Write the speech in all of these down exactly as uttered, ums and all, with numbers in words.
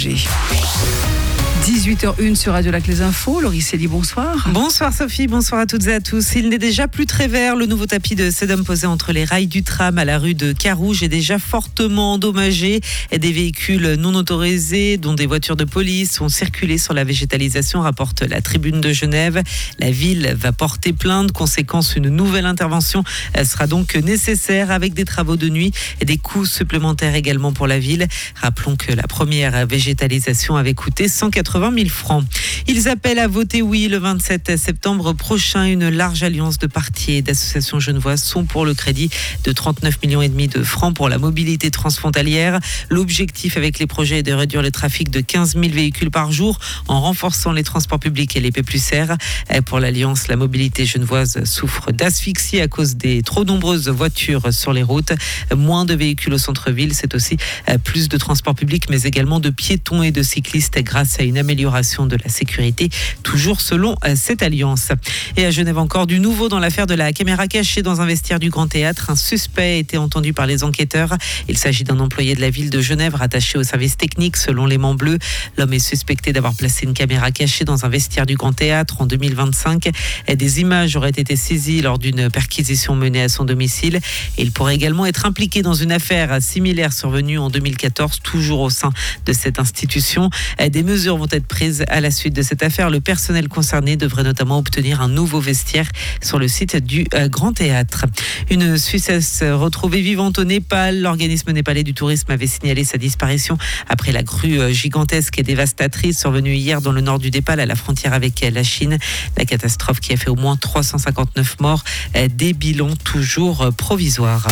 dix-huit heures une sur Radio Lac Les Infos. Laurie Célie, bonsoir. Bonsoir Sophie, bonsoir à toutes et à tous. Il n'est déjà plus très vert. Le nouveau tapis de Sedum posé entre les rails du tram à la rue de Carouge est déjà fortement endommagé. Des véhicules non autorisés, dont des voitures de police, ont circulé sur la végétalisation, rapporte la Tribune de Genève. La ville va porter plainte. Conséquence, une nouvelle intervention sera donc nécessaire avec des travaux de nuit et des coûts supplémentaires également pour la ville. Rappelons que la première végétalisation avait coûté cent quatre-vingt mille francs. Ils appellent à voter oui le vingt-sept septembre prochain. Une large alliance de partis et d'associations genevoises sont pour le crédit de trente-neuf millions et demi de francs pour la mobilité transfrontalière. L'objectif avec les projets est de réduire le trafic de quinze mille véhicules par jour en renforçant les transports publics et les P plus R. Pour l'alliance, la mobilité genevoise souffre d'asphyxie à cause des trop nombreuses voitures sur les routes. Moins de véhicules au centre-ville, c'est aussi plus de transports publics, mais également de piétons et de cyclistes grâce à une amélioration de la sécurité, toujours selon cette alliance. Et à Genève encore, du nouveau dans l'affaire de la caméra cachée dans un vestiaire du Grand Théâtre. Un suspect a été entendu par les enquêteurs. Il s'agit d'un employé de la ville de Genève rattaché au service technique selon l'Aimant Bleu. L'homme est suspecté d'avoir placé une caméra cachée dans un vestiaire du Grand Théâtre en deux mille vingt-cinq. Des images auraient été saisies lors d'une perquisition menée à son domicile. Et il pourrait également être impliqué dans une affaire similaire survenue en deux mille quatorze, toujours au sein de cette institution. Des mesures vont être prises à la suite de cette affaire. Le personnel concerné devrait notamment obtenir un nouveau vestiaire sur le site du Grand Théâtre. Une Suissesse retrouvée vivante au Népal. L'organisme népalais du tourisme avait signalé sa disparition après la crue gigantesque et dévastatrice survenue hier dans le nord du Népal à la frontière avec la Chine. La catastrophe qui a fait au moins trois cent cinquante-neuf morts, des bilans toujours provisoires.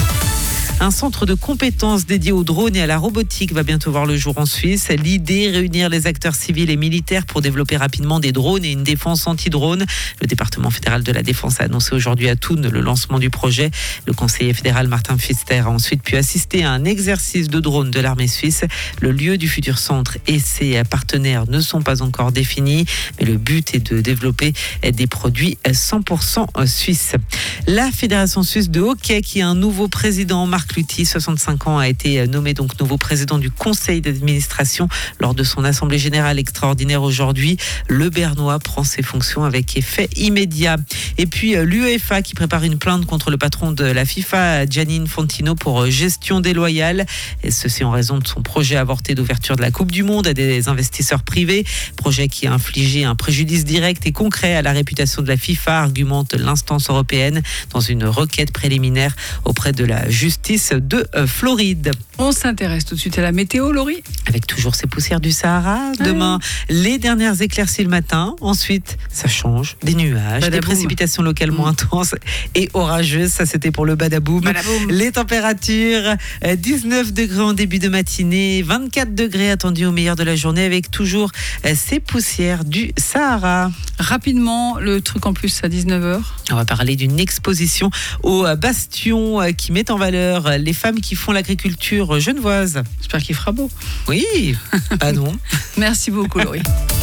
Un centre de compétences dédié aux drones et à la robotique va bientôt voir le jour en Suisse. L'idée, réunir les acteurs civils et militaires pour développer rapidement des drones et une défense anti-drone. Le département fédéral de la défense a annoncé aujourd'hui à Thun le lancement du projet. Le conseiller fédéral Martin Pfister a ensuite pu assister à un exercice de drone de l'armée suisse. Le lieu du futur centre et ses partenaires ne sont pas encore définis, mais le but est de développer des produits cent pour cent suisses. La Fédération suisse de hockey qui a un nouveau président, Marc Luthi, soixante-cinq ans, a été nommé donc nouveau président du conseil d'administration lors de son assemblée générale extraordinaire aujourd'hui. Le Bernois prend ses fonctions avec effet immédiat. Et puis l'UEFA qui prépare une plainte contre le patron de la FIFA, Gianni Infantino, pour gestion déloyale. Et ceci en raison de son projet avorté d'ouverture de la Coupe du Monde à des investisseurs privés. Projet qui a infligé un préjudice direct et concret à la réputation de la FIFA, argumente l'instance européenne dans une requête préliminaire auprès de la justice de Floride. On s'intéresse tout de suite à la météo, Laurie. Avec toujours ces poussières du Sahara. Demain, ouais. Les dernières éclaircies le matin. Ensuite, ça change. Des nuages, badaboum. Des précipitations localement mmh. intenses et orageuses. Ça, c'était pour le badaboum. badaboum. Les températures, dix-neuf degrés en début de matinée, vingt-quatre degrés attendus au meilleur de la journée avec toujours ces poussières du Sahara. Rapidement, le truc en plus à dix-neuf heures. On va parler d'une exposition au Bastion qui met en valeur les femmes qui font l'agriculture genevoise. J'espère qu'il fera beau. Oui, ah non. Merci beaucoup, Laurie.